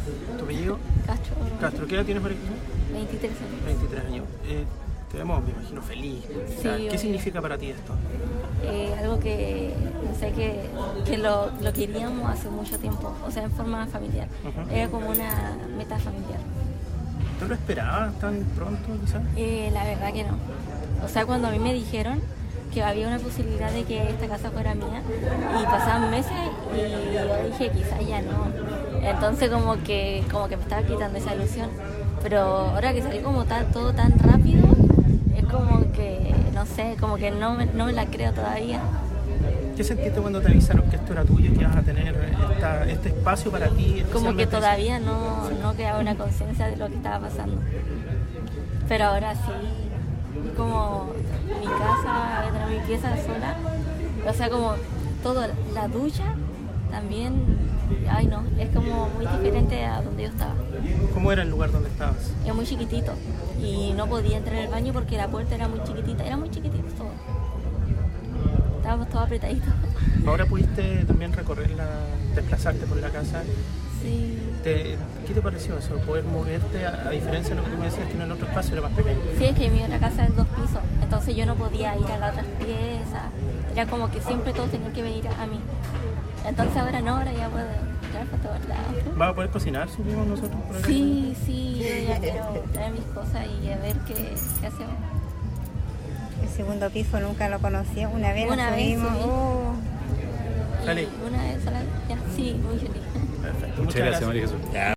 ¿Tu apellido? Castro. Castro, ¿qué edad tienes, María José? 23 años. 23 años. Te vemos, me imagino, feliz. O sea, Sí, ¿qué obvio. significa para ti esto? Algo que, no sé, que lo queríamos hace mucho tiempo, o sea, en forma familiar. Ujú. Era como una meta familiar. ¿Tú lo esperabas tan pronto, quizás? La verdad que no. O sea, cuando a mí me dijeron que había una posibilidad de que esta casa fuera mía, y pasaban meses y yo dije, quizás ya no. Entonces como que me estaba quitando esa ilusión. Pero ahora que salió como todo tan rápido, es como que, no sé, como que no me la creo todavía. ¿Qué sentiste cuando te avisaron que esto era tuyo, que ibas a tener este espacio para ti? Como que especialmente? todavía no creaba una conciencia de lo que estaba pasando. Pero ahora sí, como mi casa, voy a tener mi pieza sola, o sea, como todo, la ducha también, ay no, es como muy diferente a donde yo estaba. ¿Cómo era el lugar donde estabas? Es muy chiquitito y no podía entrar al baño porque la puerta era muy chiquitito todo. Estábamos todos apretaditos. Ahora pudiste también desplazarte por la casa. Sí. ¿Qué te pareció eso? Poder moverte, a diferencia de lo que tú me decías, que en el otro espacio era más pequeño. Sí, es que mi otra casa es 2 pisos, entonces yo no podía ir a las otras piezas. Era como que siempre todos tenían que venir a mí. Entonces ahora no, ahora ya puedo entrar por todos lados. ¿Vas a poder cocinar si vivimos nosotros por acá? Sí, yo ya quiero traer mis cosas y a ver qué hacemos. El segundo piso nunca lo conocí, una vez Una nos vez, subimos. sí. Feliz. Y una vez sola, ya, sí, muy feliz. Perfecto, Muchas gracias, María Jesús.